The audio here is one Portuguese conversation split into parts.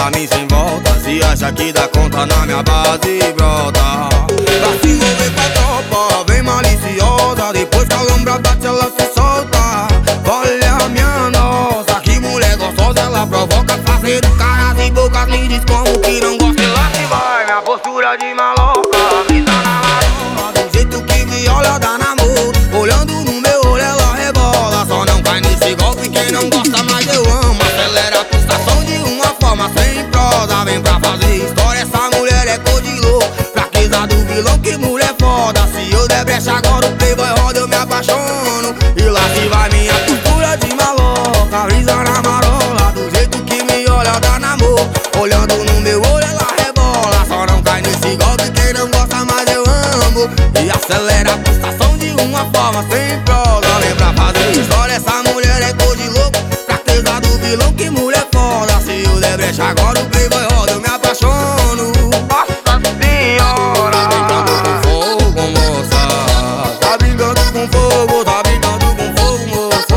caminho sem volta. Se acha que dá conta na minha base, brota. Pra se envolver com a tropa, vem maliciosa. Depois que a lombra bate, ela se solta. Olha minha nossa, que mulher gostosa. Ela provoca fazer o caras e bocas. Me diz como que não gosta. E lá se vai minha postura de maloca. Brisa na marola, do jeito que me olha dá namoro. Olhando no meu olho ela rebola. Só não cai nesse golpe quem não gosta, mas eu amo. Acelera a pulsação de uma forma sem prosa. Vem pra fazer história, essa mulher é cor de louco. Fraqueza do vilão, que mulher foda. Se eu der brecha agora o playboy roda, eu me apaixono. E lá se vai minha postura de maloca. Brisa na marola, do jeito que me olha dá namoro. Olhando no meu olho ela rebola. Só não cai nesse golpe quem não gosta, mas eu amo. E acelera a pulsação de uma forma sem prosa. Vem pra fazer história, essa mulher é cor de louco. Fraqueza do vilão, que mulher foda. Se eu der brecha agora o playboy roda, eu me apaixono. Nossa senhora, tá brincando com fogo, moça. Tá brincando com fogo, tá brincando com fogo,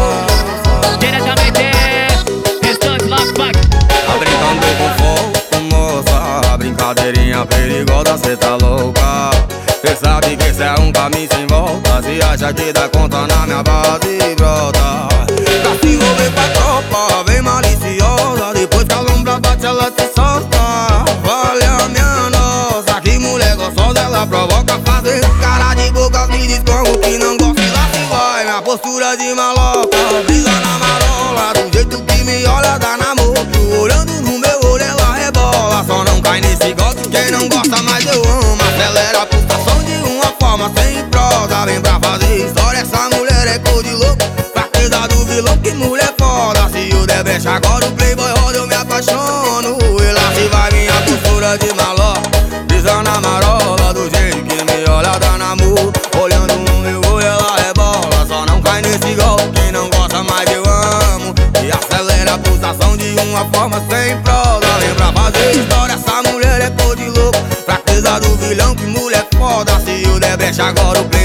moça. Diretamente, Restante Lockback. Tá brincando com fogo, moça. Brincadeirinha perigosa, cê tá louca. Cê sabe que esse é um caminho sem volta. Se acha que dá conta na minha base, brota. Pra se envolver com a tropa, vem maliciosa. Depois que a lombra bate, ela se solta. Olha minha nossa, que mulher gostosa. Ela provoca fazer cara de boca. Me diz como que não gosta. E lá se vai minha postura de maloca. Brisa na marola, do jeito que me olha dá namoro. Olhando no meu olho ela rebola. Só não cai nesse golpe quem não gosta, mas eu amo. Acelera a pulsação de uma forma sem prosa. Vem pra fazer história, essa mulher é cor de louco. Fraqueza do vilão, que mulher foda. Se eu der brecha agora o playboy roda, eu me apaixono. E lá se vai minha postura de maloca. Brisa na marola, do jeito que me olha dá namoro. Olhando no meu olho ela rebola. Só não cai nesse golpe quem não gosta, mas eu amo. E acelera a pulsação de uma forma sem prosa. Vem pra fazer história, essa mulher é cor de louco. Fraqueza do vilão, que mulher foda. Se eu der brecha agora o